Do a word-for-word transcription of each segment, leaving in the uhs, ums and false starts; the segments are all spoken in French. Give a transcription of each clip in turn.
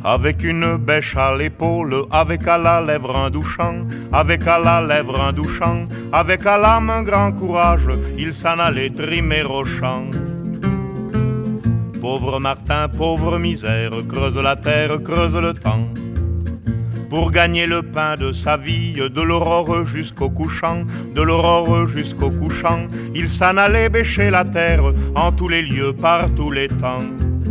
Avec une bêche à l'épaule, avec à la lèvre un douchant, avec à la lèvre un douchant, avec à l'âme un grand courage, il s'en allait trimer au champ. Pauvre Martin, pauvre misère, creuse la terre, creuse le temps. Pour gagner le pain de sa vie, de l'aurore jusqu'au couchant, de l'aurore jusqu'au couchant, il s'en allait bêcher la terre en tous les lieux, par tous les temps.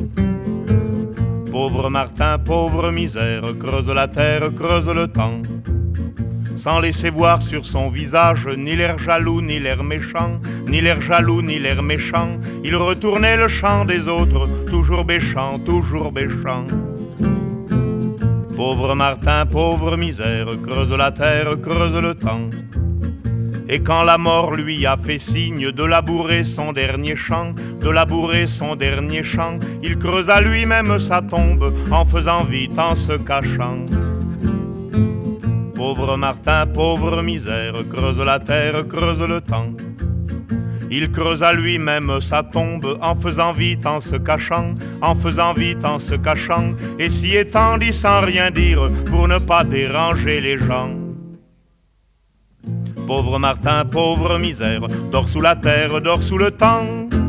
Pauvre Martin, pauvre misère, creuse la terre, creuse le temps. Sans laisser voir sur son visage ni l'air jaloux, ni l'air méchant, ni l'air jaloux, ni l'air méchant, il retournait le chant des autres, toujours bêchant, toujours bêchant. Pauvre Martin, pauvre misère, creuse la terre, creuse le temps. Et quand la mort lui a fait signe de labourer son dernier champ, de labourer son dernier champ, il creusa lui-même sa tombe en faisant vite, en se cachant. Pauvre Martin, pauvre misère, creuse la terre, creuse le temps. Il creusa lui-même sa tombe en faisant vite, en se cachant, en faisant vite, en se cachant, et s'y étendit sans rien dire pour ne pas déranger les gens. Pauvre Martin, pauvre misère, dors sous la terre, dors sous le temps.